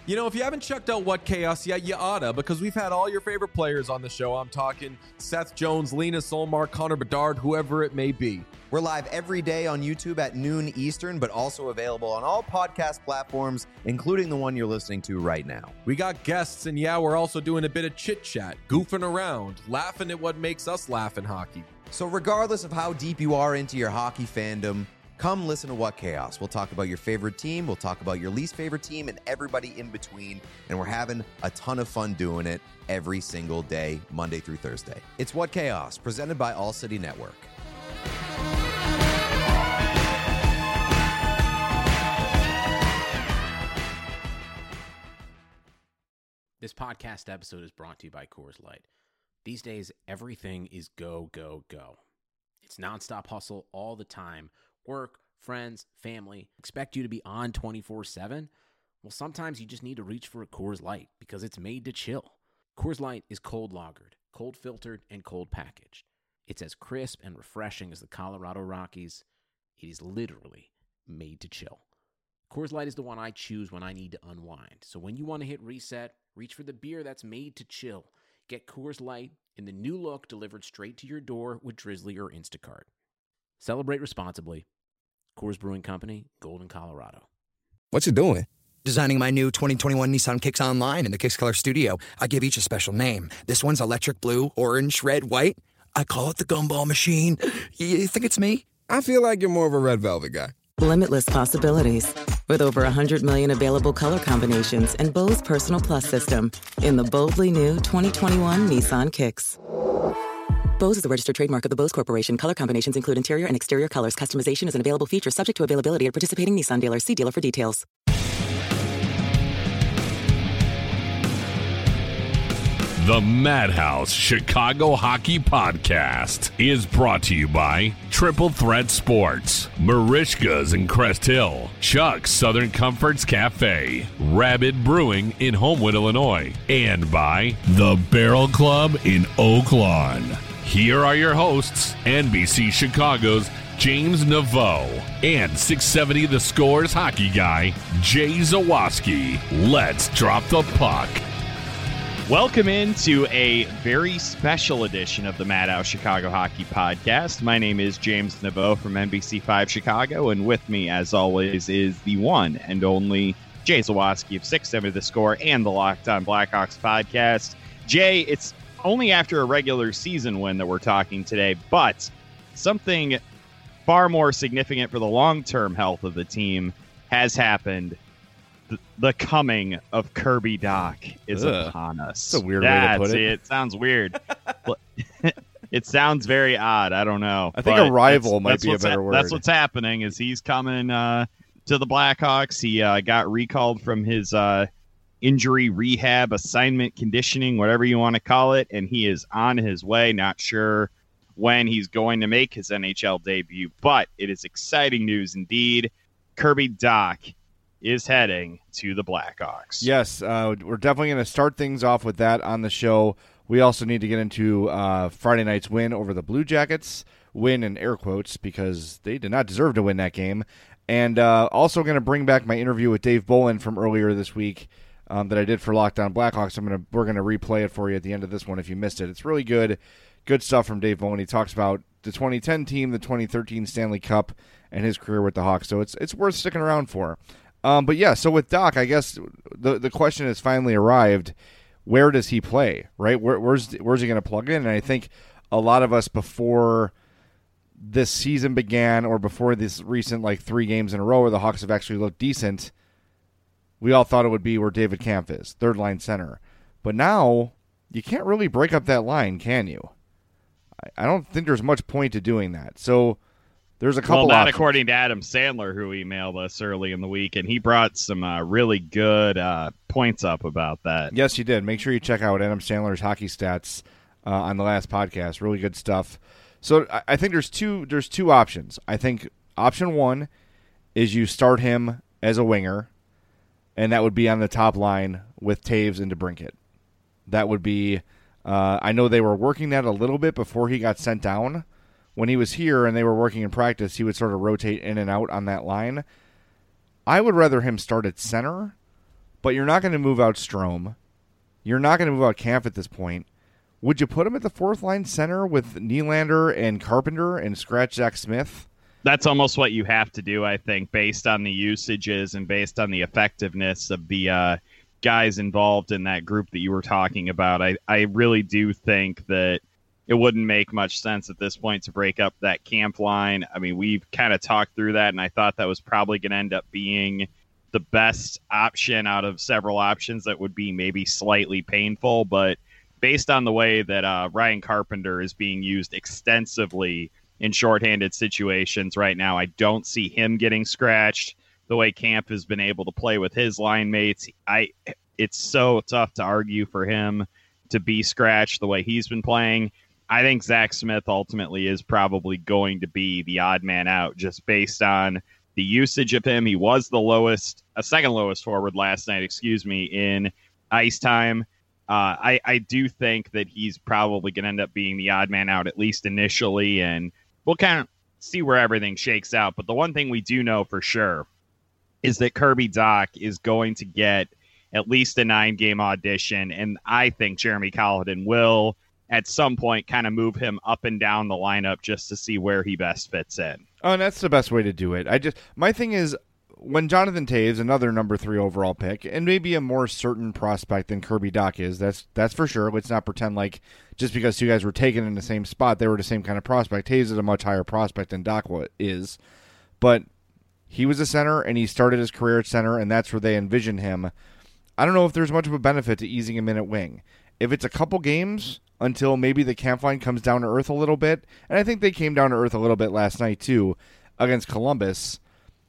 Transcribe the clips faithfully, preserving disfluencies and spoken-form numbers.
You know, if you haven't checked out What Chaos yet, you oughta, because we've had all your favorite players on the show. I'm talking Seth Jones, Lena Solmark, Connor Bedard, whoever it may be. We're live every day on YouTube at noon Eastern, but also available on all podcast platforms, including the one you're listening to right now. We got guests, and yeah, we're also doing a bit of chit-chat, goofing around, laughing at what makes us laugh in hockey. So regardless of how deep you are into your hockey fandom, come listen to What Chaos. We'll talk about your favorite team, we'll talk about your least favorite team, and everybody in between, and we're having a ton of fun doing it every single day, Monday through Thursday. It's What Chaos, presented by All City Network. This podcast episode is brought to you by Coors Light. These days, everything is go, go, go. It's nonstop hustle all the time. Work, friends, family, expect you to be on twenty-four seven? Well, sometimes you just need to reach for a Coors Light because it's made to chill. Coors Light is cold lagered, cold filtered, and cold packaged. It's as crisp and refreshing as the Colorado Rockies. It is literally made to chill. Coors Light is the one I choose when I need to unwind. So when you want to hit reset, reach for the beer that's made to chill. Get Coors Light in the new look delivered straight to your door with Drizzly or Instacart. Celebrate responsibly. Coors Brewing Company, Golden, Colorado. What you doing? Designing my new twenty twenty-one Nissan Kicks online in the Kicks Color Studio. I give each a special name. This one's electric blue, orange, red, white. I call it the Gumball Machine. You think it's me? I feel like you're more of a red velvet guy. Limitless possibilities. With over one hundred million available color combinations and Bose Personal Plus system in the boldly new twenty twenty-one Nissan Kicks. Bose is a registered trademark of the Bose Corporation. Color combinations include interior and exterior colors. Customization is an available feature subject to availability at participating Nissan dealers. See dealer for details. The Madhouse Chicago Hockey Podcast is brought to you by Triple Threat Sports, Marishka's in Crest Hill, Chuck's Southern Comforts Cafe, Rabid Brewing in Homewood, Illinois, and by The Barrel Club in Oak Lawn. Here are your hosts, N B C Chicago's James Naveau and six seventy The Scores hockey guy, Jay Zawaski. Let's drop the puck. Welcome into a very special edition of the Madhouse Chicago Hockey Podcast. My name is James Naveau from N B C five Chicago, and with me, as always, is the one and only Jay Zawaski of six seventy The Score and the Locked On Blackhawks Podcast. Jay, it's only after a regular season win that we're talking today, but something far more significant for the long-term health of the team has happened. The, the coming of Kirby Dach is Ugh. upon us. That's a weird That's, way to put it. It sounds weird. It sounds very odd. I don't know. I think a rival that's, might that's be a what's better ha- word. That's what's happening is he's coming uh, to the Blackhawks. He uh, got recalled from his uh, injury rehab, assignment, conditioning, whatever you want to call it, and he is on his way. Not sure when he's going to make his N H L debut, but it is exciting news indeed. Kirby Dach is heading to the Blackhawks. Yes, uh, we're definitely going to start things off with that on the show. We also need to get into uh, Friday night's win over the Blue Jackets. Win in air quotes because they did not deserve to win that game. And uh, also going to bring back my interview with Dave Bolin from earlier this week um, that I did for Locked On Blackhawks. I'm gonna we're going to replay it for you at the end of this one if you missed it. It's really good, good stuff from Dave Bolin. He talks about the twenty ten team, the twenty thirteen Stanley Cup, and his career with the Hawks. So it's it's worth sticking around for. Um, but yeah, so with Dach, I guess the the question has finally arrived. Where does he play, right? Where, where's where's he going to plug in? And I think a lot of us before this season began or before this recent like three games in a row where the Hawks have actually looked decent, we all thought it would be where David Kampf is, third line center. But now you can't really break up that line, can you? I, I don't think there's much point to doing that. So there's a couple Well, not options. according to Adam Sandler, who emailed us early in the week, and he brought some uh, really good uh, points up about that. Yes, you did. Make sure you check out Adam Sandler's hockey stats uh, on the last podcast. Really good stuff. So I, I think there's two there's two options. I think option one is you start him as a winger, and that would be on the top line with Taves and DeBrincat. That would be uh, – I know they were working that a little bit before he got sent down. When he was here and they were working in practice, he would sort of rotate in and out on that line. I would rather him start at center, but you're not going to move out Strome. You're not going to move out Kampf at this point. Would you put him at the fourth line center with Nylander and Carpenter and scratch Zach Smith? That's almost what you have to do, I think, based on the usages and based on the effectiveness of the uh, guys involved in that group that you were talking about. I, I really do think that it wouldn't make much sense at this point to break up that Kampf line. I mean, we've kind of talked through that, and I thought that was probably going to end up being the best option out of several options that would be maybe slightly painful. But based on the way that uh, Ryan Carpenter is being used extensively in shorthanded situations right now, I don't see him getting scratched the way Kampf has been able to play with his line mates. I, it's so tough to argue for him to be scratched the way he's been playing. I think Zach Smith ultimately is probably going to be the odd man out just based on the usage of him. He was the lowest, a second lowest forward last night, excuse me, in ice time. Uh, I, I do think that he's probably going to end up being the odd man out, at least initially, and we'll kind of see where everything shakes out. But the one thing we do know for sure is that Kirby Dach is going to get at least a nine-game audition, and I think Jeremy Colliton will at some point kind of move him up and down the lineup just to see where he best fits in. Oh, and that's the best way to do it. I just my thing is when Jonathan Toews, another number three overall pick, and maybe a more certain prospect than Kirby Dach is, that's that's for sure. Let's not pretend like just because two guys were taken in the same spot, they were the same kind of prospect. Toews is a much higher prospect than Dach is, but he was a center, and he started his career at center, and that's where they envision him. I don't know if there's much of a benefit to easing him in at wing. If it's a couple games until maybe the Kampf line comes down to earth a little bit, and I think they came down to earth a little bit last night too against Columbus,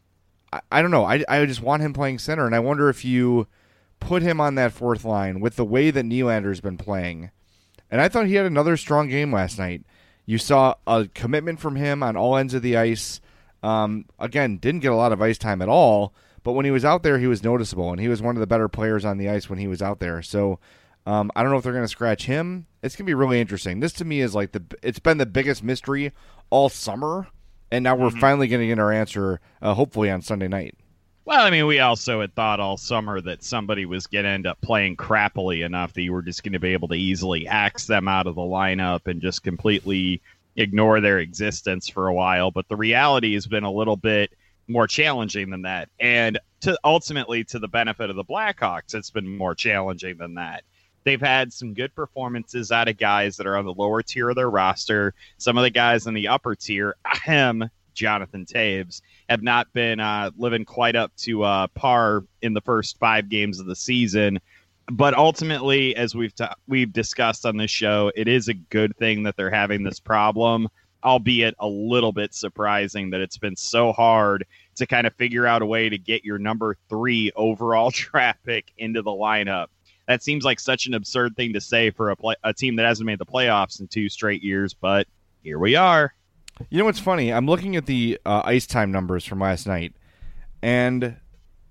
I, I don't know. I, I just want him playing center, and I wonder if you put him on that fourth line with the way that Nylander's been playing. And I thought he had another strong game last night. You saw a commitment from him on all ends of the ice. Um, again, didn't get a lot of ice time at all, but when he was out there, he was noticeable, and he was one of the better players on the ice when he was out there. So um, I don't know if they're going to scratch him. It's going to be really interesting. This to me is like the it's been the biggest mystery all summer, and now we're mm-hmm. finally going to get our answer, uh, hopefully on Sunday night. Well, I mean, we also had thought all summer that somebody was going to end up playing crappily enough that you were just going to be able to easily axe them out of the lineup and just completely ignore their existence for a while. But the reality has been a little bit more challenging than that. And to ultimately, to the benefit of the Blackhawks, it's been more challenging than that. They've had some good performances out of guys that are on the lower tier of their roster. Some of the guys in the upper tier, ahem, Jonathan Toews, have not been uh, living quite up to uh, par in the first five games of the season. But ultimately, as we've ta- we've discussed on this show, it is a good thing that they're having this problem, albeit a little bit surprising that it's been so hard to kind of figure out a way to get your number three overall draft pick into the lineup. That seems like such an absurd thing to say for a, play- a team that hasn't made the playoffs in two straight years, but here we are. You know what's funny? I'm looking at the uh, ice time numbers from last night, and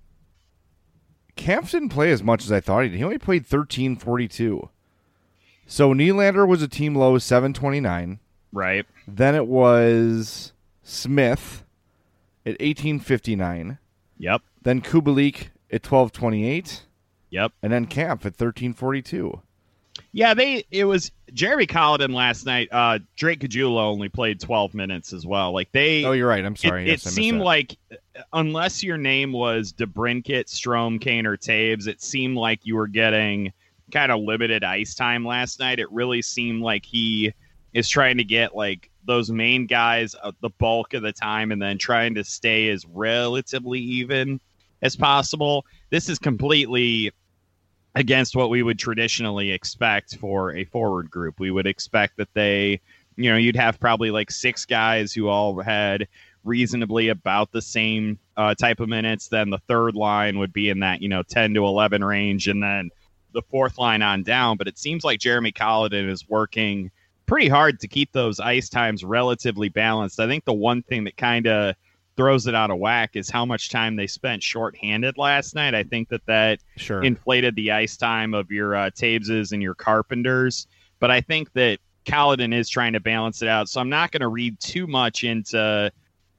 Kampf didn't play as much as I thought he did. He only played thirteen forty-two. So Nylander was a team low seven twenty-nine. Right. Then it was Smith at eighteen fifty-nine. Yep. Then Kubalik at twelve twenty-eight. Yep. And then Kampf at thirteen forty-two. Yeah, they it was Jeremy Colliton last night. Uh, Drake Caggiula only played twelve minutes as well. Like they. Oh, you're right. I'm sorry. It, yes, it seemed like unless your name was DeBrincat, Strome, Kane, or Toews, it seemed like you were getting kind of limited ice time last night. It really seemed like he is trying to get like those main guys uh, the bulk of the time, and then trying to stay as relatively even as possible. This is completely against what we would traditionally expect for a forward group. We would expect that they, you know, you'd have probably like six guys who all had reasonably about the same uh, type of minutes. Then the third line would be in that, you know, ten to eleven range, and then the fourth line on down. But it seems like Jeremy Colliton is working pretty hard to keep those ice times relatively balanced. I think the one thing that kind of throws it out of whack is how much time they spent shorthanded last night. I think that that sure. inflated the ice time of your uh, Toews and your Carpenters. But I think that Colliton is trying to balance it out. So I'm not going to read too much into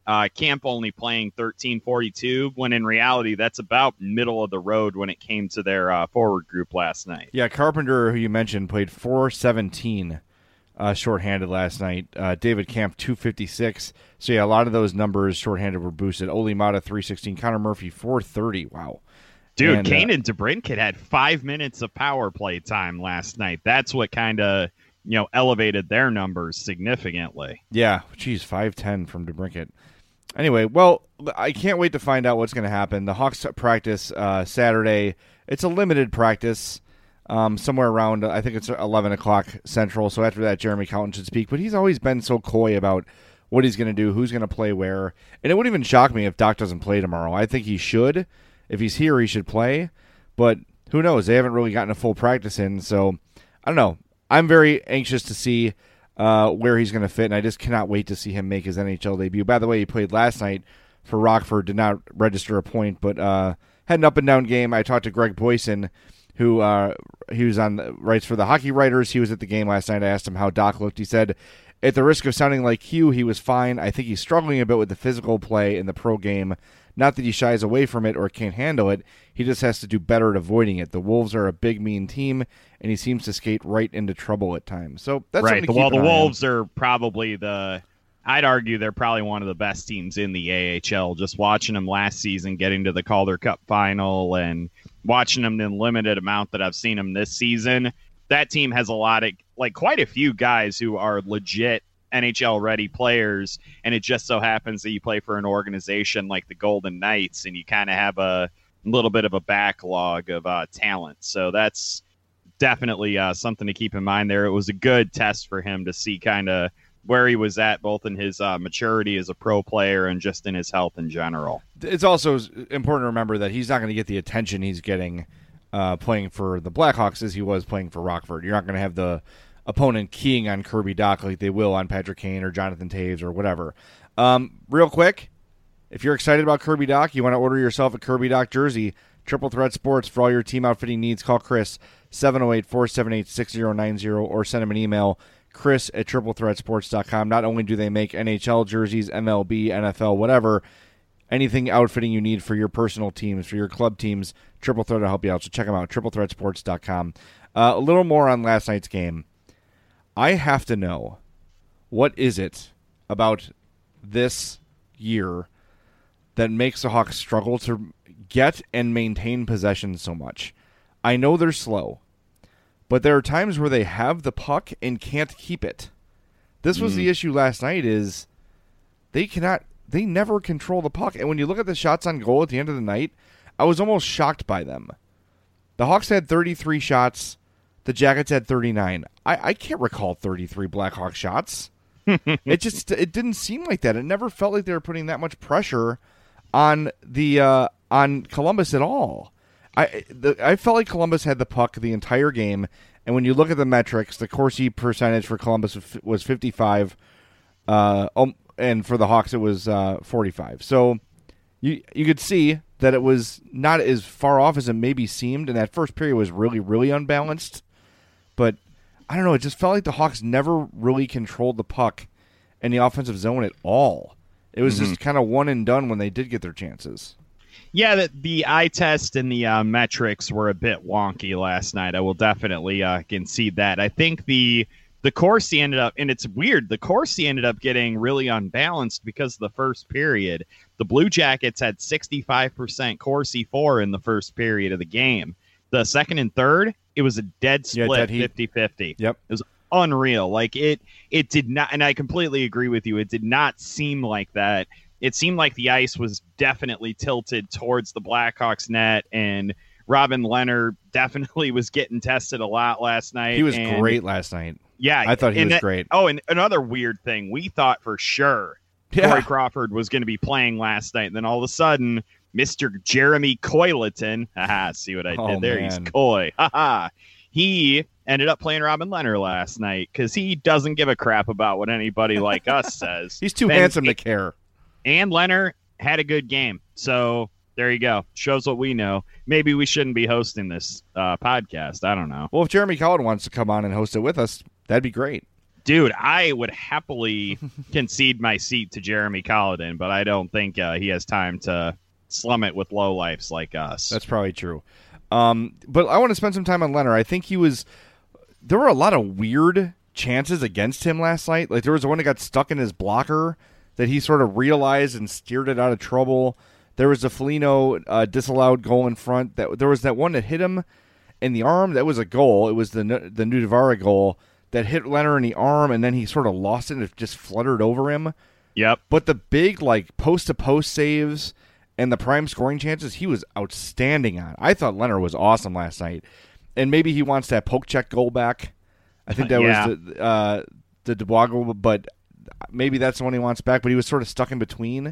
Uh, Camp only playing thirteen forty-two, when in reality that's about middle of the road when it came to their uh, forward group last night. Yeah, Carpenter, who you mentioned, played four seventeen uh, shorthanded last night. Uh, David Camp, two fifty-six. So, yeah, a lot of those numbers shorthanded were boosted. Oli Mata, three sixteen. Connor Murphy, four thirty. Wow. Dude, and, Kanan uh, DeBrincat had five minutes of power play time last night. That's what kind of, you know, elevated their numbers significantly. Yeah, geez, five ten from DeBrincat. Anyway, well, I can't wait to find out what's going to happen. The Hawks practice uh, Saturday. It's a limited practice, um, somewhere around, I think it's eleven o'clock Central. So after that, Jeremy Colton should speak. But he's always been so coy about what he's going to do, who's going to play where. And it wouldn't even shock me if Doc doesn't play tomorrow. I think he should. If he's here, he should play. But who knows? They haven't really gotten a full practice in. So I don't know. I'm very anxious to see Uh, where he's going to fit, and I just cannot wait to see him make his N H L debut. By the way, he played last night for Rockford, did not register a point, but uh, had an up-and-down game. I talked to Greg Boyson, who uh, he was on writes for the Hockey Writers. He was at the game last night. I asked him how Doc looked. He said, at the risk of sounding like Hugh, he was fine. I think he's struggling a bit with the physical play in the pro game. Not that he shies away from it or can't handle it. He just has to do better at avoiding it. The Wolves are a big, mean team, and he seems to skate right into trouble at times. So that's right. The, well, the Wolves on. are probably the. I'd argue they're probably one of the best teams in the A H L. Just watching them last season, getting to the Calder Cup final, and watching them in the limited amount that I've seen them this season, that team has a lot of, like, quite a few guys who are legit N H L-ready players, and it just so happens that you play for an organization like the Golden Knights, and you kind of have a little bit of a backlog of uh, talent. So that's definitely uh, something to keep in mind there. It was a good test for him to see kind of where he was at, both in his uh, maturity as a pro player and just in his health in general. It's also important to remember that he's not going to get the attention he's getting uh, playing for the Blackhawks as he was playing for Rockford. You're not going to have the opponent keying on Kirby Dach like they will on Patrick Kane or Jonathan Toews or whatever. Um, real quick, if you're excited about Kirby Dach, you want to order yourself a Kirby Dach jersey, Triple Threat Sports, for all your team outfitting needs, call Chris, seven oh eight, four seven eight, six oh nine oh, or send him an email, chris at triple threat sports dot com. Not only do they make N H L jerseys, M L B, N F L, whatever, anything outfitting you need for your personal teams, for your club teams, Triple Threat will help you out. So check them out, triple threat sports dot com. Uh, a little more on last night's game. I have to know, what is it about this year that makes the Hawks struggle to get and maintain possession so much? I know they're slow, but there are times where they have the puck and can't keep it. This was mm. the issue last night, is they cannot, they never control the puck. And when you look at the shots on goal at the end of the night, I was almost shocked by them. The Hawks had thirty-three shots. The Jackets had thirty-nine. I, I can't recall thirty-three Blackhawk shots. It just it didn't seem like that. It never felt like they were putting that much pressure on the uh, on Columbus at all. I the, I felt like Columbus had the puck the entire game, and when you look at the metrics, the Corsi percentage for Columbus was fifty-five, uh, and for the Hawks it was uh, forty-five. So you you could see that it was not as far off as it maybe seemed, and that first period was really, really unbalanced. But I don't know, it just felt like the Hawks never really controlled the puck in the offensive zone at all. It was mm-hmm. just kind of one and done when they did get their chances. Yeah, the, the eye test and the uh, metrics were a bit wonky last night. I will definitely uh, concede that. I think the the Corsi ended up, and it's weird, the Corsi ended up getting really unbalanced because of the first period. The Blue Jackets had sixty-five percent Corsi for in the first period of the game. The second and third, it was a dead split, fifty-fifty. Yep. It was unreal. Like, it it did not, and I completely agree with you, it did not seem like that. It seemed like the ice was definitely tilted towards the Blackhawks net, and Robin Lehner definitely was getting tested a lot last night. He was and, great last night. Yeah. I thought he was that, great. Oh, and another weird thing, we thought for sure yeah. Corey Crawford was going to be playing last night, and then all of a sudden, Mister Jeremy Coyleton, haha, see what I did oh, there? Man. He's coy. Haha. He ended up playing Robin Lehner last night because he doesn't give a crap about what anybody like us says. He's too and, handsome to care. And Lehner had a good game. So there you go. Shows what we know. Maybe we shouldn't be hosting this uh, podcast. I don't know. Well, if Jeremy Colliton wants to come on and host it with us, that'd be great. Dude, I would happily concede my seat to Jeremy Colliton, but I don't think uh, he has time to slum it with lowlifes like us. That's probably true. Um, but I want to spend some time on Leonard. I think he was – there were a lot of weird chances against him last night. Like there was one that got stuck in his blocker that he sort of realized and steered it out of trouble. There was a Foligno uh, disallowed goal in front. That There was that one that hit him in the arm. That was a goal. It was the the Nudavara goal that hit Leonard in the arm, and then he sort of lost it and it just fluttered over him. Yep. But the big like post-to-post saves and the prime scoring chances, he was outstanding on. I thought Leonard was awesome last night. And maybe he wants that poke check goal back. I think that yeah. was the, uh, the Dubois goal, but maybe that's the one he wants back. But he was sort of stuck in between.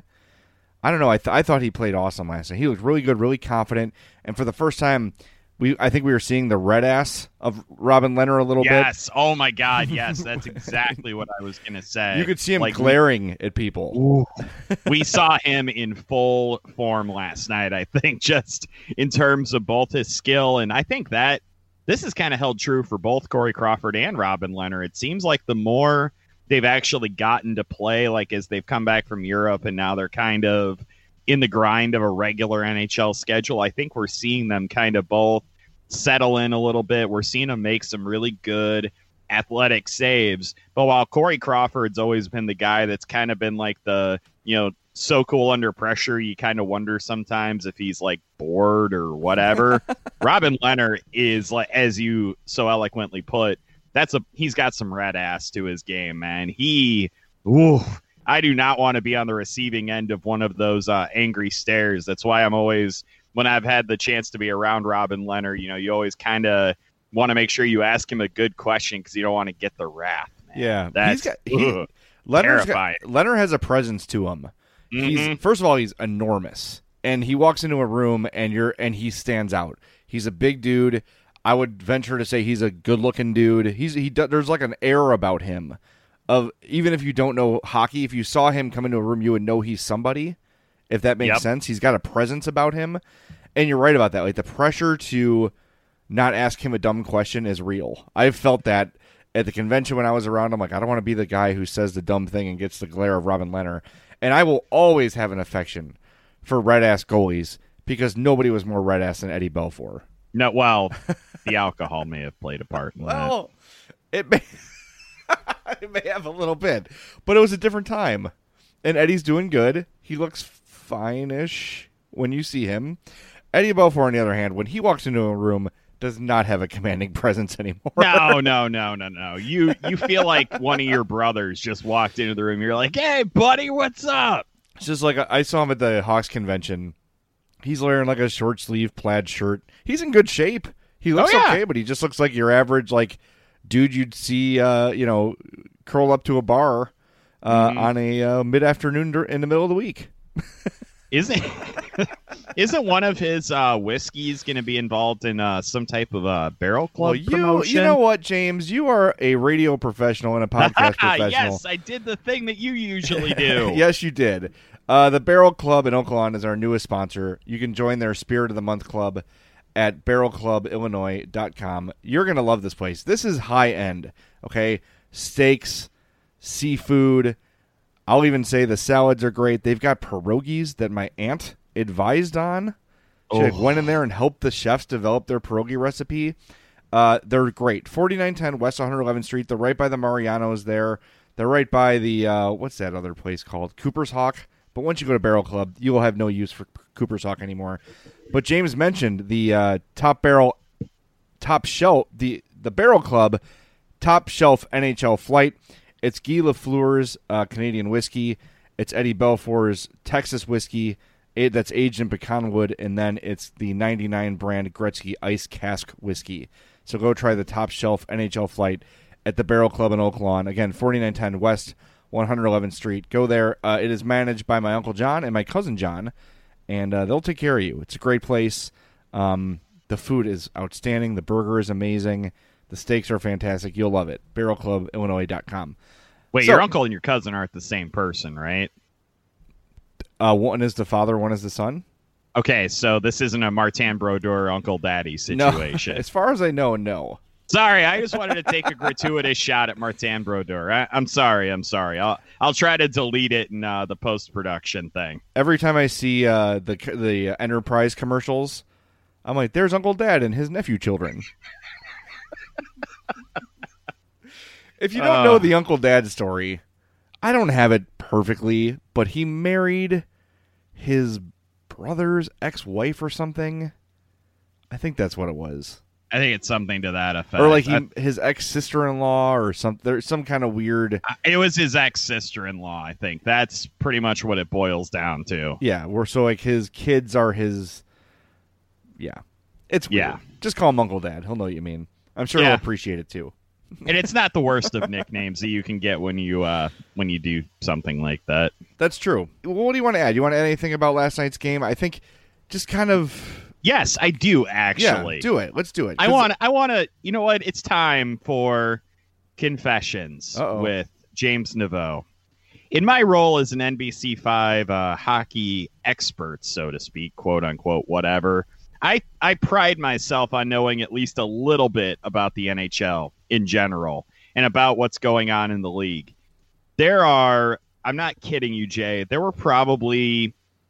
I don't know. I, th- I thought he played awesome last night. He looked really good, really confident. And for the first time, we I think we were seeing the red ass of Robin Leonard a little yes. bit. Yes. Oh, my God. Yes. That's exactly what I was going to say. You could see him like, glaring we, at people. We saw him in full form last night, I think, just in terms of both his skill. And I think that this is kind of held true for both Corey Crawford and Robin Leonard. It seems like the more they've actually gotten to play, like as they've come back from Europe and now they're kind of in the grind of a regular N H L schedule, I think we're seeing them kind of both settle in a little bit. We're seeing them make some really good athletic saves. But while Corey Crawford's always been the guy that's kind of been like the, you know, so cool under pressure, you kind of wonder sometimes if he's like bored or whatever. Robin Leonard is, like, as you so eloquently put, that's a he's got some red ass to his game, man. He, ooh, I do not want to be on the receiving end of one of those uh, angry stares. That's why I'm always, when I've had the chance to be around Robin Leonard, you know, you always kind of want to make sure you ask him a good question because you don't want to get the wrath, man. Yeah, that's he's got, he, ugh, Leonard's terrifying. Got, Leonard has a presence to him. Mm-hmm. He's first of all, he's enormous, and he walks into a room and you're and he stands out. He's a big dude. I would venture to say he's a good-looking dude. He's he there's like an air about him of even if you don't know hockey, if you saw him come into a room, you would know he's somebody. If that makes Yep. sense, he's got a presence about him, and you're right about that. Like the pressure to not ask him a dumb question is real. I've felt that at the convention when I was around. I'm like, I don't want to be the guy who says the dumb thing and gets the glare of Robin Leonard. And I will always have an affection for red-ass goalies because nobody was more red-ass than Eddie Belfour. No, well, the alcohol may have played a part in well, it may, it may have a little bit, but it was a different time. And Eddie's doing good. He looks fine-ish when you see him. Eddie Belfour, on the other hand, when he walks into a room, does not have a commanding presence anymore. No, no, no, no, no. You you feel like one of your brothers just walked into the room. You're like, hey, buddy, what's up? It's just like I saw him at the Hawks convention. He's wearing like a short sleeve plaid shirt. He's in good shape. He looks oh, yeah. okay, but he just looks like your average like dude you'd see, uh, you know, curl up to a bar uh, mm-hmm. on a uh, mid afternoon in the middle of the week. Isn't isn't one of his uh, whiskeys going to be involved in uh, some type of uh, Barrel Club well, you, promotion? You know what, James? You are a radio professional and a podcast professional. Yes, I did the thing that you usually do. Yes, you did. Uh, the Barrel Club in Oaklawn is our newest sponsor. You can join their Spirit of the Month Club at barrel club illinois dot com. You're going to love this place. This is high-end, okay? Steaks, seafood. I'll even say the salads are great. They've got pierogies that my aunt advised on. She like, Oh. went in there and helped the chefs develop their pierogi recipe. Uh, they're great. forty-nine ten West one eleventh Street. They're right by the Mariano's there. They're right by the, uh, what's that other place called? Cooper's Hawk. But once you go to Barrel Club, you will have no use for Cooper's Hawk anymore. But James mentioned the uh, top barrel, top shelf, the, the Barrel Club top shelf N H L flight. It's Guy Lafleur's uh, Canadian whiskey. It's Eddie Belfour's Texas whiskey it, that's aged in pecan wood, and then it's the ninety-nine brand Gretzky Ice Cask whiskey. So go try the top shelf N H L flight at the Barrel Club in Oaklawn. Again, forty-nine ten West one eleventh Street. Go there. Uh, it is managed by my Uncle John and my cousin John, and uh, they'll take care of you. It's a great place. Um, the food is outstanding. The burger is amazing. The steaks are fantastic. You'll love it. barrel club illinois dot com. Wait, so, your uncle and your cousin aren't the same person, right? Uh, one is the father, one is the son. Okay, so this isn't a Martin Brodeur Uncle Daddy situation. No, as far as I know, no. Sorry, I just wanted to take a gratuitous shot at Martin Brodeur. I, I'm sorry, I'm sorry. I'll I'll try to delete it in uh, the post production thing. Every time I see uh, the the Enterprise commercials, I'm like, "There's Uncle Dad and his nephew children." If you don't uh, know the Uncle Dad story, I don't have it perfectly, but he married his brother's ex-wife or something. I think that's what it was. I think it's something to that effect. Or like he, I, his ex-sister-in-law or something. There's some kind of weird... It was his ex-sister-in-law, I think. That's pretty much what it boils down to. Yeah, we're so like his kids are his... Yeah. It's weird. Yeah. Just call him Uncle Dad. He'll know what you mean. I'm sure yeah. he'll appreciate it too. And it's not the worst of nicknames that you can get when you uh, when you do something like that. That's true. What do you want to add? You want to add anything about last night's game? I think just kind of... Yes, I do, actually. Yeah, do it. Let's do it. I want I want to... You know what? It's time for Confessions Uh-oh. with James Naveau. In my role as an N B C five uh, hockey expert, so to speak, quote-unquote, whatever, I, I pride myself on knowing at least a little bit about the N H L in general and about what's going on in the league. There are, I'm not kidding you, Jay, there were probably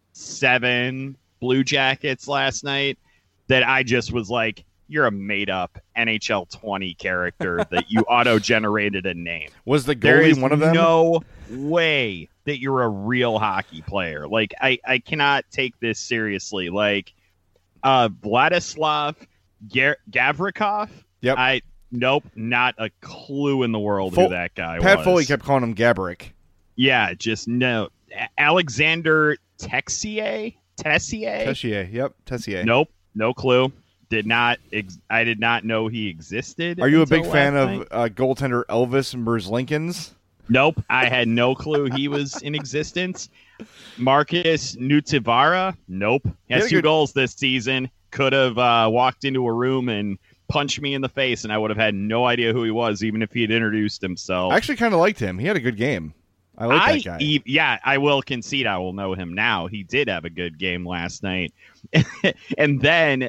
seven Blue Jackets last night that I just was like, you're a made-up N H L twenty character that you auto-generated a name. Was the there goalie is one of them? No way that you're a real hockey player. Like, I, I cannot take this seriously. Like, uh, Vladislav Gar- Gavrikov? Yep. I Nope, not a clue in the world Fo- who that guy Pat was. Pat Foley kept calling him Gaborik. Yeah, just no. Alexander Texier? Tessier? Tessier, yep, Tessier. Nope, no clue. Did not. Ex- I did not know he existed. Are you a big last fan night. of uh, goaltender Elvis Merzlikins? Nope, I had no clue he was in existence. Marcus Nutivara? Nope. He has two good... goals this season. Could have uh, walked into a room and punched me in the face, and I would have had no idea who he was, even if he had introduced himself. I actually kind of liked him. He had a good game. I like that guy. E- yeah, I will concede I will know him now. He did have a good game last night. and then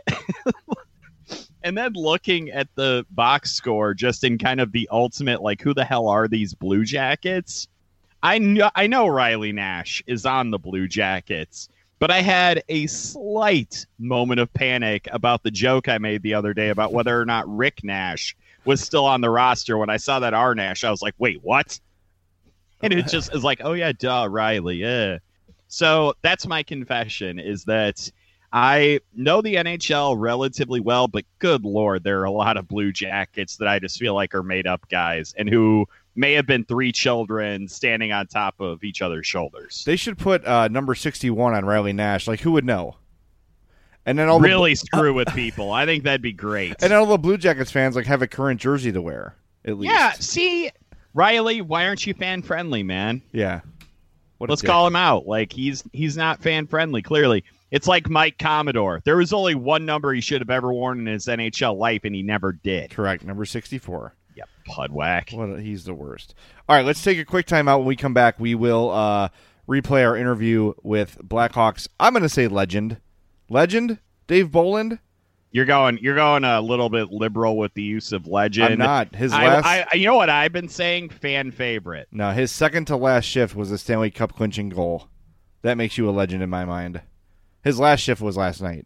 and then looking at the box score just in kind of the ultimate, like, who the hell are these Blue Jackets? I know, I know Riley Nash is on the Blue Jackets, but I had a slight moment of panic about the joke I made the other day about whether or not Rick Nash was still on the roster. When I saw that R Nash, I was like, wait, what? And it just is like, oh, yeah, duh, Riley. Yeah. So that's my confession, is that I know the N H L relatively well, but good Lord, there are a lot of Blue Jackets that I just feel like are made-up guys and who may have been three children standing on top of each other's shoulders. They should put uh, number sixty-one on Riley Nash. Like, who would know? And then all really the... screw with people. I think that'd be great. And all the Blue Jackets fans like have a current jersey to wear, at least. Yeah, see... Riley, why aren't you fan-friendly, man? Yeah. What Let's call him out. Like, he's he's not fan-friendly, clearly. It's like Mike Commodore. There was only one number he should have ever worn in his N H L life, and he never did. Correct, number sixty-four. Yep, pudwhack. What a, he's the worst. All right, let's take a quick time out. When we come back, we will uh, replay our interview with Blackhawks. I'm going to say legend. Legend? Dave Bolland? You're going. You're going a little bit liberal with the use of legend. I'm not. His I, last. I, you know what I've been saying? Fan favorite. No, his second to last shift was a Stanley Cup clinching goal. That makes you a legend in my mind. His last shift was last night.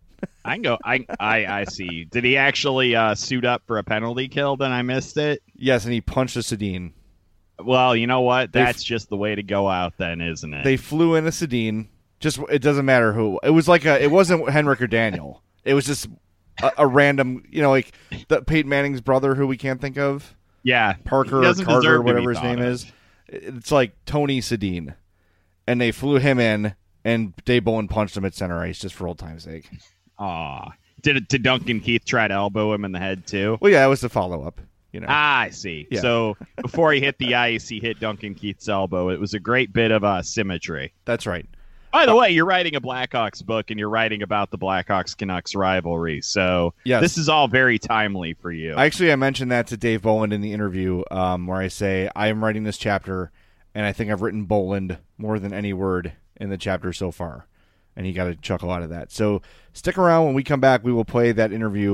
I can go. I I, I see. Did he actually uh, suit up for a penalty kill? Then I missed it. Yes, and he punched a Sedin. Well, you know what? They That's f- just the way to go out, then, isn't it? They flew in a Sedin. Just it doesn't matter who. It was like a. It wasn't Henrik or Daniel. It was just. A, a random, you know, like the Peyton Manning's brother, who we can't think of. Yeah, Parker or Carter, whatever his name of. is. It's like Tony Sedin, and they flew him in, and Dave Bolland punched him at center ice just for old time's sake. Aw, did did Duncan Keith try to elbow him in the head too? Well, yeah, it was the follow up. You know. Ah, I see. Yeah. So before he hit the ice, he hit Duncan Keith's elbow. It was a great bit of uh, symmetry. That's right. By the way, you're writing a Blackhawks book, and you're writing about the Blackhawks-Canucks rivalry, so yes. This is all very timely for you. Actually, I mentioned that to Dave Bolland in the interview, um, where I say, I am writing this chapter, and I think I've written Bolland more than any word in the chapter so far, and he got a chuckle out of that. So stick around. When we come back, we will play that interview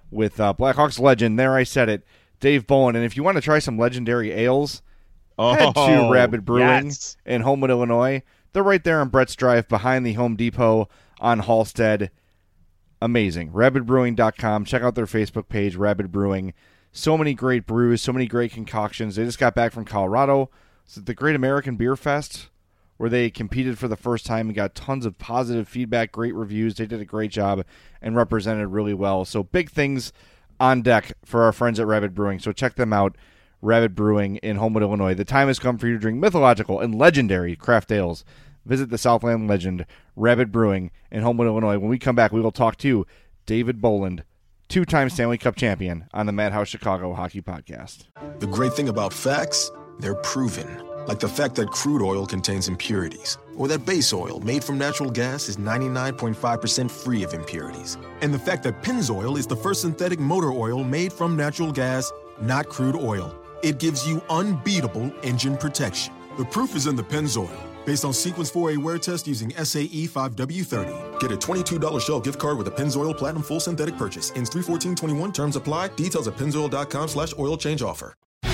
with uh, Blackhawks legend. There, I said it, Dave Bolland. And if you want to try some legendary ales, oh, head to Rabid Brewing yes. in Homewood, Illinois. They're right there on Brett's Drive behind the Home Depot on Halstead. Amazing. rabid brewing dot com. Check out their Facebook page, Rabid Brewing. So many great brews, so many great concoctions. They just got back from Colorado. It's the Great American Beer Fest, where they competed for the first time and got tons of positive feedback, great reviews. They did a great job and represented really well. So big things on deck for our friends at Rabid Brewing. So check them out, Rabid Brewing in Homewood, Illinois. The time has come for you to drink mythological and legendary craft ales. Visit the Southland legend, Rabid Brewing in Homewood, Illinois. When we come back, we will talk to David Bolland, two-time Stanley Cup champion, on the Madhouse Chicago Hockey Podcast. The great thing about facts, they're proven. Like the fact that crude oil contains impurities, or that base oil made from natural gas is ninety-nine point five percent free of impurities. And the fact that Pennzoil is the first synthetic motor oil made from natural gas, not crude oil. It gives you unbeatable engine protection. The proof is in the Pennzoil. Based on Sequence four A wear test using S A E five W thirty. Get a twenty-two dollars Shell gift card with a Pennzoil Platinum Full Synthetic purchase. Ends three fourteen twenty-one. Terms apply. Details at pennzoil dot com slash oil change offer.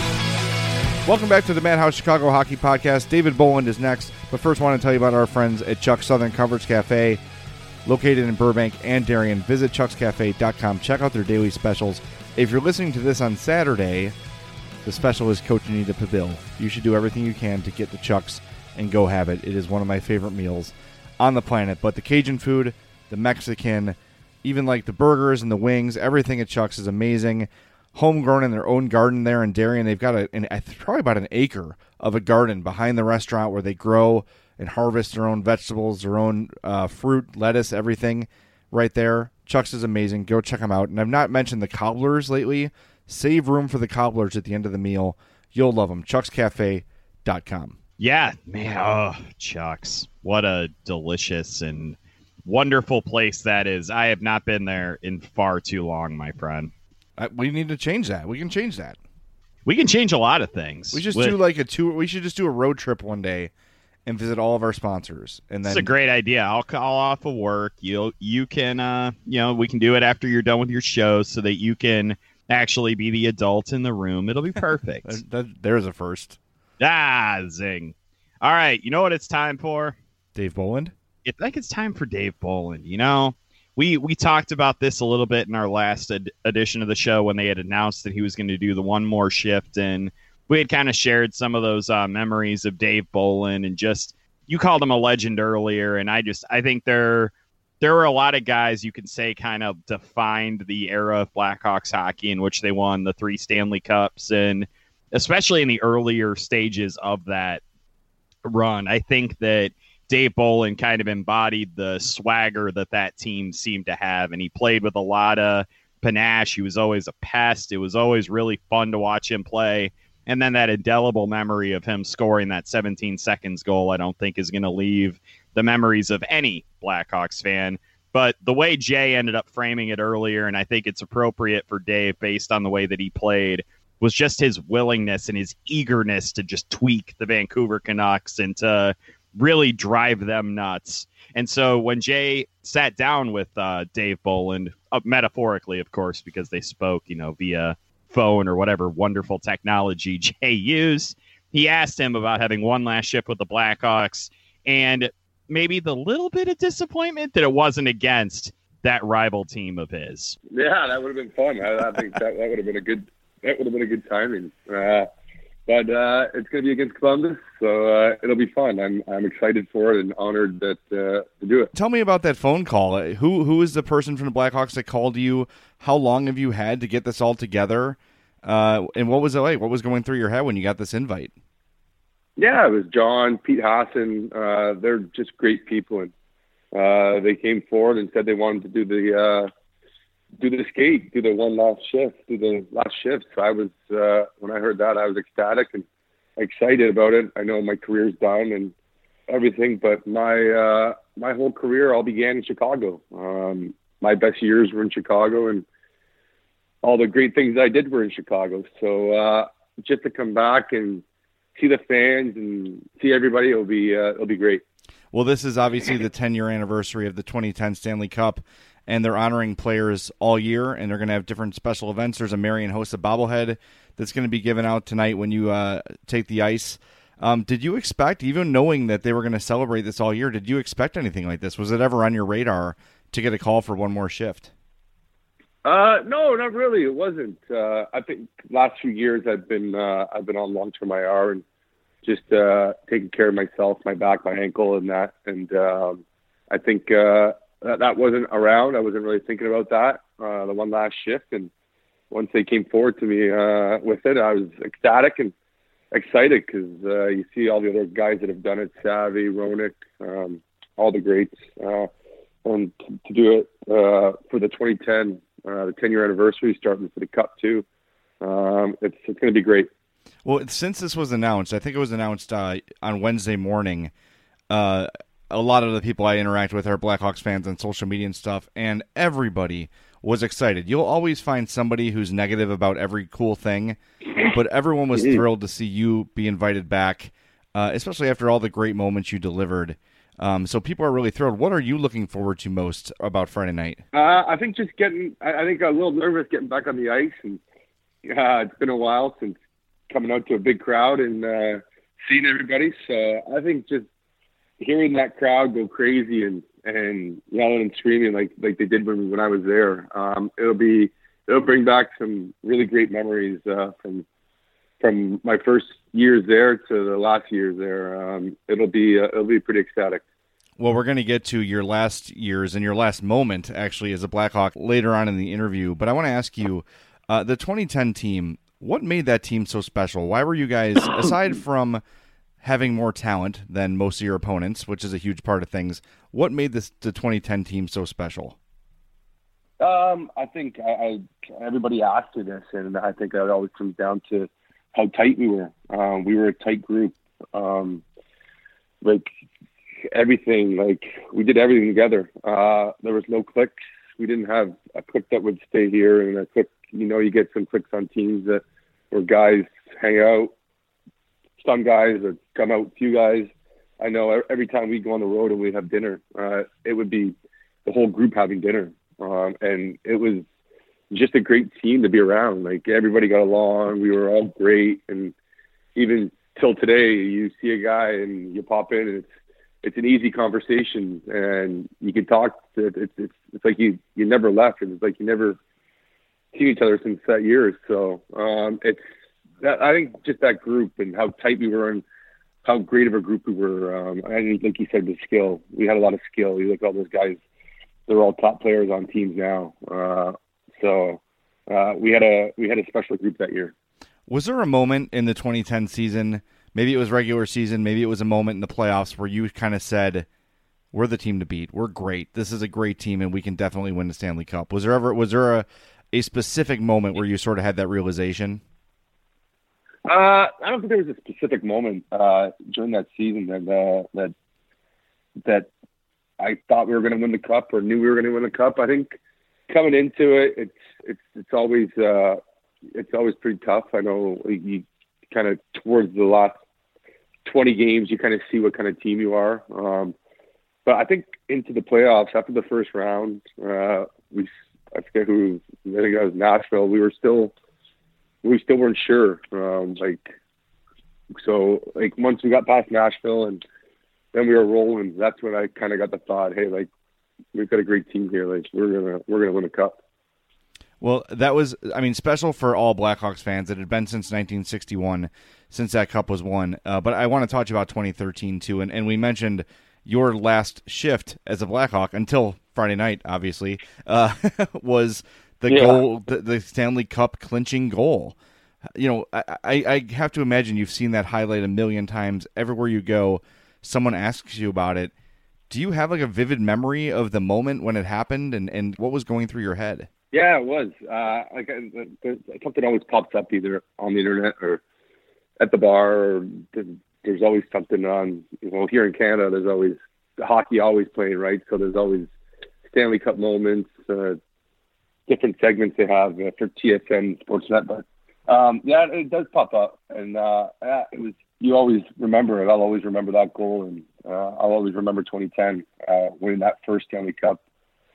Welcome back to the Madhouse Chicago Hockey Podcast. David Bolland is next, but first I want to tell you about our friends at Chuck's Southern Comforts Cafe, located in Burbank and Darien. Visit chucks cafe dot com. Check out their daily specials. If you're listening to this on Saturday, the special is Cochinita Pibil. You should do everything you can to get to Chuck's and go have it. It is one of my favorite meals on the planet. But the Cajun food, the Mexican, even like the burgers and the wings, everything at Chuck's is amazing. Homegrown in their own garden there in Darien. They've got a, an, probably about an acre of a garden behind the restaurant where they grow and harvest their own vegetables, their own uh, fruit, lettuce, everything right there. Chuck's is amazing. Go check them out. And I've not mentioned the cobblers lately. Save room for the cobblers at the end of the meal. You'll love them. chucks cafe dot com. Yeah, man. Oh, Chuck's. What a delicious and wonderful place that is. I have not been there in far too long, my friend. Uh, we need to change that. We can change that. We can change a lot of things. We just With, do like a tour. We should just do a road trip one day and visit all of our sponsors. And then it's a great idea. I'll call off of work. You you can uh you know we can do it after you're done with your show, so that you can actually be the adult in the room. It'll be perfect. that, that, there's a first. Ah, zing. All right, you know what it's time for? Dave Bolland? I think it's time for Dave Bolland. You know, we we talked about this a little bit in our last ed- edition of the show when they had announced that he was going to do the one more shift, and we had kind of shared some of those uh, memories of Dave Bolland, and just, you called him a legend earlier, and I just, I think there, there were a lot of guys you can say kind of defined the era of Blackhawks hockey in which they won the three Stanley Cups, and especially in the earlier stages of that run. I think that Dave Bolland kind of embodied the swagger that that team seemed to have, and he played with a lot of panache. He was always a pest. It was always really fun to watch him play. And then that indelible memory of him scoring that seventeen seconds goal, I don't think is going to leave the memories of any Blackhawks fan. But the way Jay ended up framing it earlier, and I think it's appropriate for Dave based on the way that he played, was just his willingness and his eagerness to just tweak the Vancouver Canucks and to really drive them nuts. And so when Jay sat down with uh, Dave Bolland, uh, metaphorically, of course, because they spoke, you know, via phone or whatever wonderful technology Jay used, he asked him about having one last shift with the Blackhawks and maybe the little bit of disappointment that it wasn't against that rival team of his. Yeah, that would have been fun. I, I think that, that would have been a good that would have been a good timing. Uh, but uh, it's going to be against Columbus, so uh, it'll be fun. I'm I'm excited for it and honored that uh, to do it. Tell me about that phone call. Who who is the person from the Blackhawks that called you? How long have you had to get this all together? Uh, and what was it like? What was going through your head when you got this invite? Yeah, it was John, Pete Hassan. Uh, they're just great people, and uh, they came forward and said they wanted to do the uh, do the skate, do the one last shift, do the last shift. So I was uh, when I heard that, I was ecstatic and excited about it. I know my career's done and everything, but my uh, my whole career all began in Chicago. Um, my best years were in Chicago, and all the great things I did were in Chicago. So uh, just to come back and see the fans and see everybody, it'll be uh, it'll be great. Well, this is obviously the ten-year anniversary of the twenty ten Stanley Cup, and they're honoring players all year, and they're going to have different special events. There's a Marion Hossa bobblehead that's going to be given out tonight when you uh, take the ice. Um, did you expect, even knowing that they were going to celebrate this all year, did you expect anything like this? Was it ever on your radar to get a call for one more shift? Uh, no, not really. It wasn't. Uh, I think last few years I've been uh, I've been on long-term I R and just uh, taking care of myself, my back, my ankle, and that. And um, I think uh, that, that wasn't around. I wasn't really thinking about that, uh, the one last shift. And once they came forward to me uh, with it, I was ecstatic and excited because uh, you see all the other guys that have done it, Savvy, Ronick, um, all the greats. Uh, and to, to do it uh, for the twenty ten, uh, the ten-year anniversary, starting for the Cup too, um, it's, it's going to be great. Well, since this was announced, I think it was announced uh, on Wednesday morning, uh, a lot of the people I interact with are Blackhawks fans on social media and stuff, and everybody was excited. You'll always find somebody who's negative about every cool thing, but everyone was thrilled to see you be invited back, uh, especially after all the great moments you delivered. Um, so people are really thrilled. What are you looking forward to most about Friday night? Uh, I think just getting, I, I think I'm a little nervous getting back on the ice, and uh, it's been a while since coming out to a big crowd and uh, seeing everybody. So I think just hearing that crowd go crazy and, and yelling and screaming like, like they did when, when I was there, um, it'll be, it'll bring back some really great memories uh, from, from my first years there to the last years there. Um, it'll be, uh, it'll be pretty ecstatic. Well, we're going to get to your last years and your last moment actually as a Blackhawk later on in the interview. But I want to ask you, uh, the twenty ten team, what made that team so special? Why were you guys, aside from having more talent than most of your opponents, which is a huge part of things, what made this the twenty ten team so special? Um, I think I, I everybody asked me this, and I think that always comes down to how tight we were. Um, we were a tight group. Um, like everything, like we did everything together. Uh, there was no clicks. We didn't have a click that would stay here and a click. You know, you get some clicks on teams that where guys hang out, some guys or come out, few guys. I know every time we go on the road and we have dinner, uh, it would be the whole group having dinner. Um, and it was just a great team to be around. Like everybody got along. We were all great. And even till today, you see a guy and you pop in and it's, it's an easy conversation and you can talk. To, it's, it's, it's like you, you never left. It's like you never seen each other since that year. So um, it's, that, I think just that group and how tight we were and how great of a group we were. Um, I think, like you said, the skill. We had a lot of skill. You look at all those guys; they're all top players on teams now. Uh, so uh, we had a we had a special group that year. Was there a moment in the twenty ten season? Maybe it was regular season. Maybe it was a moment in the playoffs where you kind of said, "We're the team to beat. We're great. This is a great team, and we can definitely win the Stanley Cup." Was there ever was there a a specific moment where you sort of had that realization? Uh, I don't think there was a specific moment uh, during that season that uh, that that I thought we were going to win the cup or knew we were going to win the cup. I think coming into it, it's it's it's always uh, it's always pretty tough. I know you kind of towards the last twenty games, you kind of see what kind of team you are. Um, but I think into the playoffs after the first round, uh, we I forget who I think it was Nashville. We were still. We still weren't sure. Um, like, so like once we got past Nashville and then we were rolling, that's when I kind of got the thought, hey, like we've got a great team here. Like we're gonna we're gonna win a cup. Well, that was, I mean, special for all Blackhawks fans. It had been since nineteen sixty-one since that cup was won. Uh, but I want to talk to you about twenty thirteen too. And and we mentioned your last shift as a Blackhawk until Friday night, obviously, uh, was. The yeah. goal, the, the Stanley Cup clinching goal. You know, I, I, I have to imagine you've seen that highlight a million times. Everywhere you go, someone asks you about it. Do you have like a vivid memory of the moment when it happened and, and what was going through your head? Yeah, it was. Uh, like something always pops up either on the internet or at the bar. Or there's always something on. You know, here in Canada, there's always hockey always playing, right? So there's always Stanley Cup moments. Uh, different segments they have uh, for T S N Sportsnet, but um, yeah, it does pop up, and uh, yeah, it was. You always remember it. I'll always remember that goal, and uh, I'll always remember twenty ten uh, winning that first Stanley Cup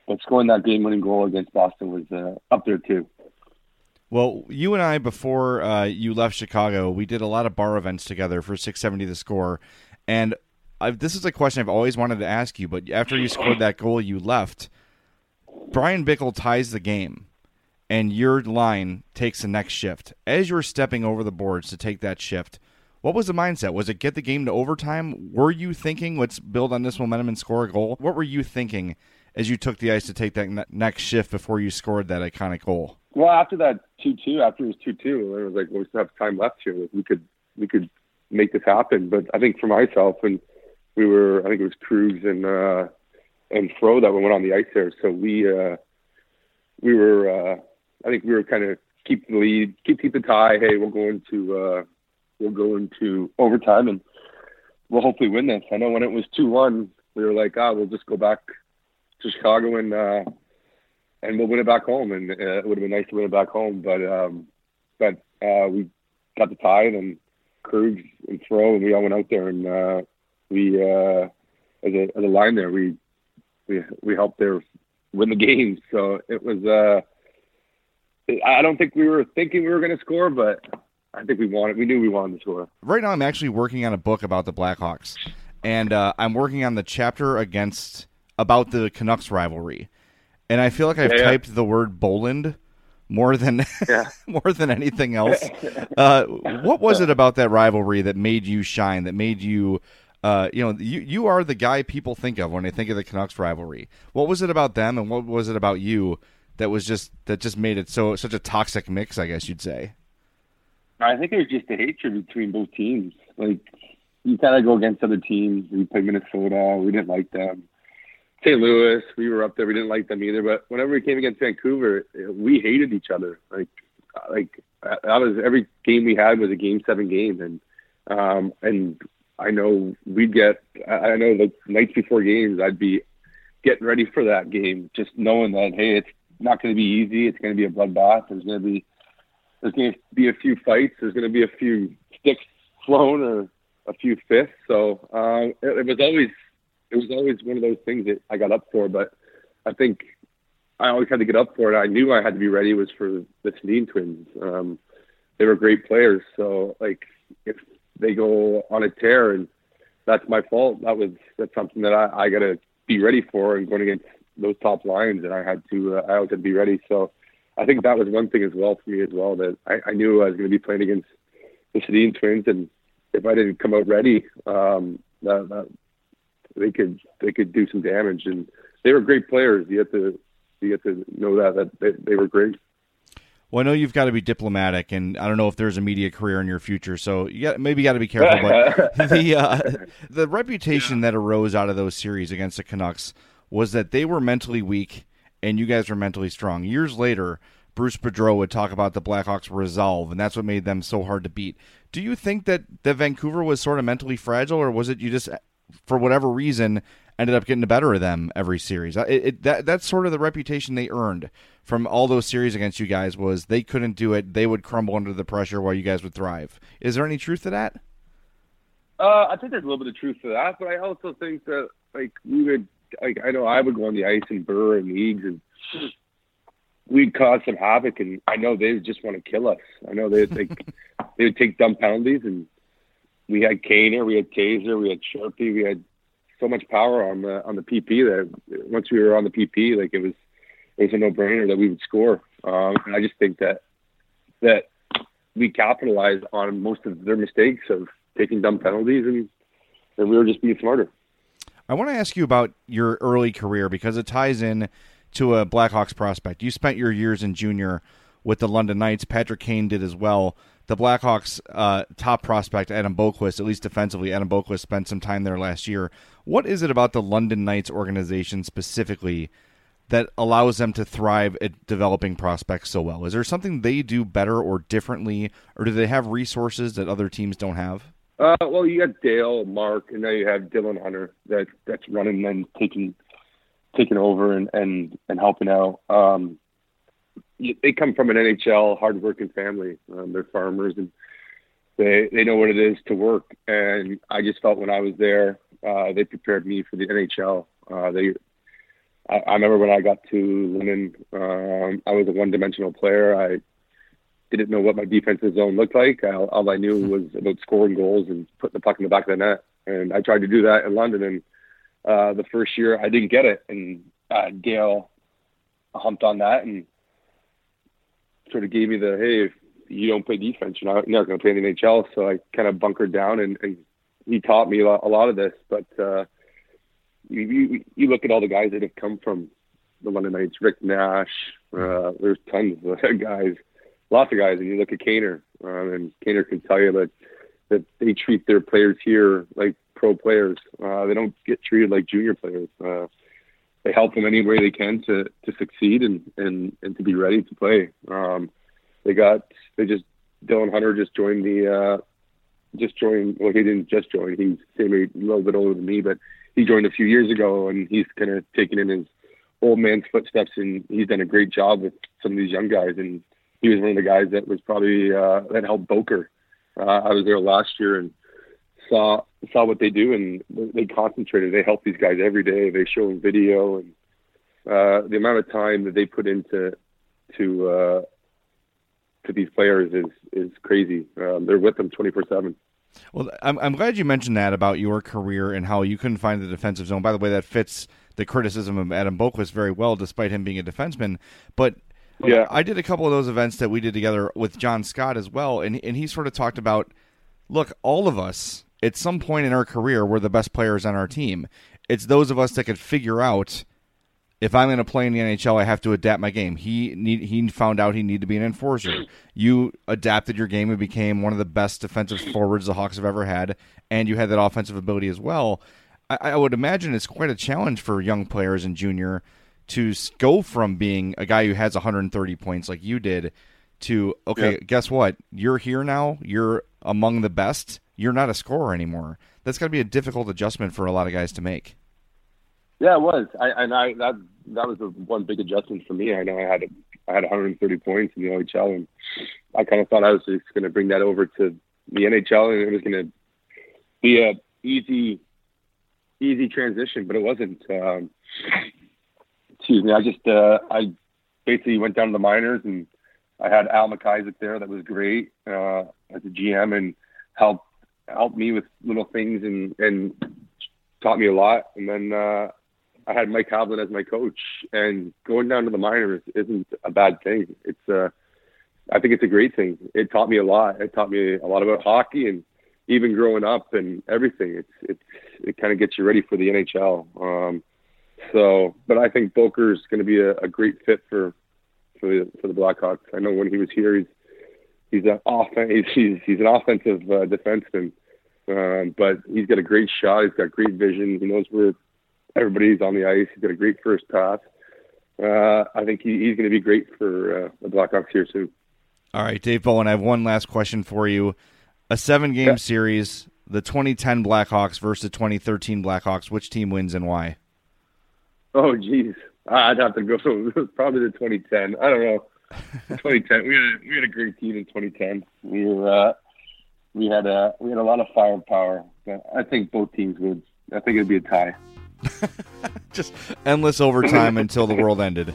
but scoring that game-winning goal against Boston was uh, up there too. Well, you and I, before uh, you left Chicago, we did a lot of bar events together for six seventy The Score, and I've, this is a question I've always wanted to ask you, but after you scored that goal, you left. Brian Bickle ties the game, and your line takes the next shift. As you're stepping over the boards to take that shift, what was the mindset? Was it get the game to overtime? Were you thinking, let's build on this momentum and score a goal? What were you thinking as you took the ice to take that ne- next shift before you scored that iconic goal? Well, after that two two, after it was two two, it was like, well, we still have time left here. We could we could make this happen. But I think for myself, and we were, I think it was Krug and uh, and Fro that went on the ice there. So we uh, we were, uh, I think we were kind of keep the lead, keep keep the tie. Hey, we're going to uh, we'll go into overtime and we'll hopefully win this. I know when it was two one, we were like, ah, we'll just go back to Chicago and. Uh, And we'll win it back home, and uh, it would have been nice to win it back home. But um, but uh, we got the tie, and Krug and Fro, and we all went out there, and uh, we uh, as a as a line there, we we we helped there win the game. So it was. Uh, I don't think we were thinking we were going to score, but I think we wanted. We knew we wanted to score. Right now, I'm actually working on a book about the Blackhawks, and uh, I'm working on the chapter against about the Canucks rivalry. And I feel like I've yeah, typed yeah. the word Boland more than yeah. more than anything else. Uh, what was it about that rivalry that made you shine? That made you, uh, you know, you you are the guy people think of when they think of the Canucks rivalry. What was it about them, and what was it about you that was just that just made it so such a toxic mix? I guess you'd say. I think it was just the hatred between both teams. Like you kind of go against other teams. We played Minnesota. We didn't like them. Saint Louis, we were up there. We didn't like them either. But whenever we came against Vancouver, we hated each other. Like, like that was every game we had was a game seven game, and um, and I know we'd get. I know the nights before games, I'd be getting ready for that game, just knowing that hey, it's not going to be easy. It's going to be a bloodbath. There's going to be there's going to be a few fights. There's going to be a few sticks flown or a few fists. So um, it, it was always. It was always one of those things that I got up for, but I think I always had to get up for it. I knew I had to be ready was for the Sedin twins. Um, they were great players. So like if they go on a tear and that's my fault, that was, that's something that I, I got to be ready for and going against those top lines. And I had to, uh, I always had to be ready. So I think that was one thing as well for me as well, that I, I knew I was going to be playing against the Sedin twins. And if I didn't come out ready, um, that, that they could they could do some damage, and they were great players. You have to you have to know that that they, they were great. Well, I know you've got to be diplomatic, and I don't know if there's a media career in your future, so you got, maybe you got to be careful. But the uh, the reputation yeah. that arose out of those series against the Canucks was that they were mentally weak, and you guys were mentally strong. Years later, Bruce Boudreau would talk about the Blackhawks' resolve, and that's what made them so hard to beat. Do you think that, that Vancouver was sort of mentally fragile, or was it you just, for whatever reason, ended up getting the better of them every series? It, it, that That's sort of the reputation they earned from all those series against you guys, was they couldn't do it. They would crumble under the pressure while you guys would thrive. Is there any truth to that? Uh, I think there's a little bit of truth to that, but I also think that, like, we would, like, I know I would go on the ice and burr and leagues, and we'd cause some havoc, and I know they would just want to kill us. I know they'd, they they would take dumb penalties, and we had Kaner, we had Taser, we had Sharpie, we had so much power on the on the P P that once we were on the P P, like it was it was a no brainer that we would score. Um, and I just think that that we capitalized on most of their mistakes of taking dumb penalties, and and we were just being smarter. I want to ask you about your early career because it ties in to a Blackhawks prospect. You spent your years in junior with the London Knights. Patrick Kane did as well. The Blackhawks' uh, top prospect, Adam Boqvist, at least defensively, Adam Boqvist spent some time there last year. What is it about the London Knights organization specifically that allows them to thrive at developing prospects so well? Is there something they do better or differently, or do they have resources that other teams don't have? Uh, well, you got Dale, Mark, and now you have Dylan Hunter that that's running and taking taking over and, and, and helping out. Um, they come from an N H L hardworking family. Um, they're farmers, and they they know what it is to work. And I just felt when I was there, uh, they prepared me for the N H L. Uh, they I, I remember when I got to London, um, I was a one-dimensional player. I didn't know what my defensive zone looked like. I, all I knew was about scoring goals and putting the puck in the back of the net. And I tried to do that in London. And uh, the first year, I didn't get it. And uh, Gail humped on that and sort of gave me the, hey, if you don't play defense, you're not, you're not going to play in the N H L. So I kind of bunkered down, and, and he taught me a lot, a lot of this. But uh, you, you, you look at all the guys that have come from the London Knights, Rick Nash, uh, there's tons of guys, lots of guys. And you look at Kaner, um, and Kaner can tell you that, that they treat their players here like pro players. Uh, they don't get treated like junior players. Uh, they help them any way they can to, to succeed and, and, and to be ready to play. Um, they got, they just, Dylan Hunter just joined the, uh, just joined, well, he didn't just join, he's maybe a little bit older than me, but he joined a few years ago, and he's kind of taken in his old man's footsteps, and he's done a great job with some of these young guys. And he was one of the guys that was probably, uh, that helped Boker. Uh, I was there last year and saw, saw what they do, and they concentrated. They help these guys every day. They show them video, and uh, the amount of time that they put into, to, uh, to these players is, is crazy. Um, they're with them twenty-four seven. Well, I'm, I'm glad you mentioned that about your career and how you couldn't find the defensive zone. By the way, that fits the criticism of Adam Boqvist very well, despite him being a defenseman. But yeah, I did a couple of those events that we did together with John Scott as well, and and he sort of talked about, look, all of us at some point in our career were the best players on our team. It's those of us that could figure out, if I'm going to play in the N H L, I have to adapt my game. He need, he found out he needed to be an enforcer. You adapted your game and became one of the best defensive forwards the Hawks have ever had, and you had that offensive ability as well. I, I would imagine it's quite a challenge for young players in junior to go from being a guy who has one hundred thirty points like you did to, okay, yeah. Guess what? You're here now. You're among the best. You're not a scorer anymore. That's got to be a difficult adjustment for a lot of guys to make. Yeah, it was. I and I that that was the one big adjustment for me. I know I had I had one hundred thirty points in the N H L, and I kind of thought I was just going to bring that over to the N H L, and it was going to be a easy easy transition, but it wasn't. Um, excuse me. I just uh, I basically went down to the minors, and I had Al McIsaac there. That was great uh, as a G M, and helped helped me with little things, and and taught me a lot. And then. Uh, I had Mike Havlin as my coach, and going down to the minors isn't a bad thing. It's uh, I think it's a great thing. It taught me a lot. It taught me a lot about hockey, and even growing up and everything. It's it's it kind of gets you ready for the N H L. Um, so, but I think Boker's going to be a, a great fit for for the for the Blackhawks. I know when he was here, he's he's an offen- he's, he's he's an offensive uh, defenseman, um, but he's got a great shot. He's got great vision. He knows where everybody's on the ice. He's got a great first pass. Uh, I think he, he's going to be great for uh, the Blackhawks here soon. All right, Dave Bowen, I have one last question for you. A seven-game yeah. series, the twenty ten Blackhawks versus the twenty thirteen Blackhawks. Which team wins and why? Oh, geez. I'd have to go probably the twenty ten. I don't know. twenty ten. We had a, we had a great team in twenty ten. We were uh, we had a we had a lot of firepower. I think both teams would. I think it'd be a tie. Just endless overtime until the world ended.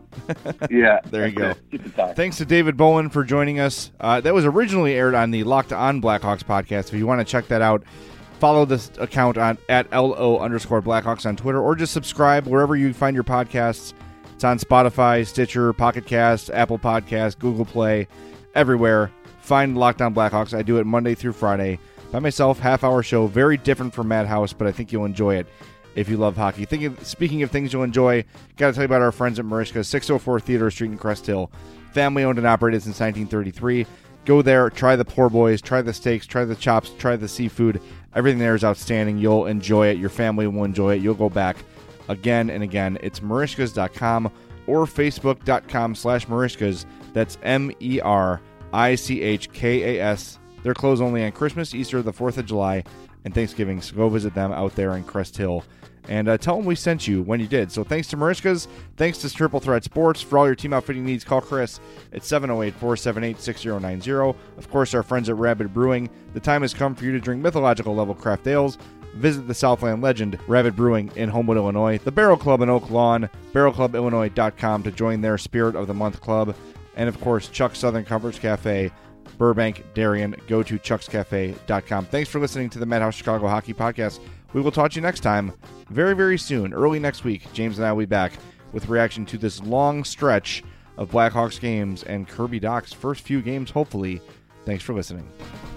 Yeah. There you go. Thanks to David Bowen for joining us. Uh, that was originally aired on the Locked On Blackhawks podcast. If you want to check that out, follow this account on at L O underscore Blackhawks on Twitter, or just subscribe wherever you find your podcasts. It's on Spotify, Stitcher, Pocket Cast, Apple Podcasts, Google Play, everywhere. Find Locked On Blackhawks. I do it Monday through Friday by myself, half-hour show. Very different from Madhouse, but I think you'll enjoy it if you love hockey. Thinking, speaking of things you'll enjoy, got to tell you about our friends at Marishka, six oh four Theodore Street in Crest Hill. Family-owned and operated since nineteen thirty-three. Go there, try the poor boys, try the steaks, try the chops, try the seafood. Everything there is outstanding. You'll enjoy it. Your family will enjoy it. You'll go back again and again. It's Marishkas dot com or Facebook dot com slash Marishkas. That's M E R I C H K A S. They're closed only on Christmas, Easter, the fourth of July, and Thanksgiving. So go visit them out there in Crest Hill. And uh, tell them we sent you when you did. So thanks to Marishkas. Thanks to Triple Threat Sports. For all your team outfitting needs, call Chris at seven oh eight, four seven eight, six oh nine oh. Of course, our friends at Rabbit Brewing. The time has come for you to drink mythological level craft ales. visit the Southland legend, Rabbit Brewing in Homewood, Illinois, the Barrel Club in Oak Lawn, barrel club illinois dot com to join their Spirit of the Month club, and of course, Chuck's Southern Comforts Cafe, Burbank, Darien. Go to chucks cafe dot com. Thanks for listening to the Madhouse Chicago Hockey Podcast. We will talk to you next time, very, very soon, early next week. James and I will be back with reaction to this long stretch of Blackhawks games and Kirby Dach's first few games, hopefully. Thanks for listening.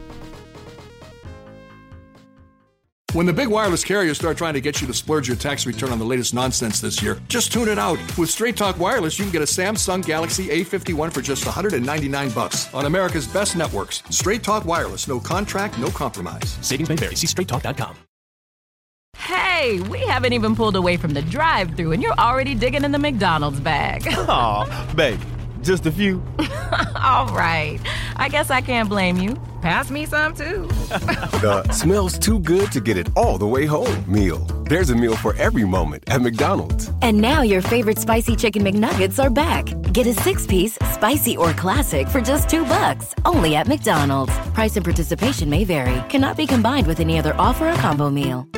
When the big wireless carriers start trying to get you to splurge your tax return on the latest nonsense this year, just tune it out. With Straight Talk Wireless, you can get a Samsung Galaxy A fifty-one for just one hundred ninety-nine bucks on America's best networks. Straight Talk Wireless. No contract, no compromise. Savings may vary. See straight talk dot com. Hey, we haven't even pulled away from the drive-thru and you're already digging in the McDonald's bag. Aw, baby, just a few. All right, I guess I can't blame you. Pass me some, too. The smells too good to get it all the way home meal. There's a meal for every moment at McDonald's. And now your favorite spicy chicken McNuggets are back. Get a six-piece, spicy or classic for just two bucks, only at McDonald's. Price and participation may vary. Cannot be combined with any other offer or combo meal.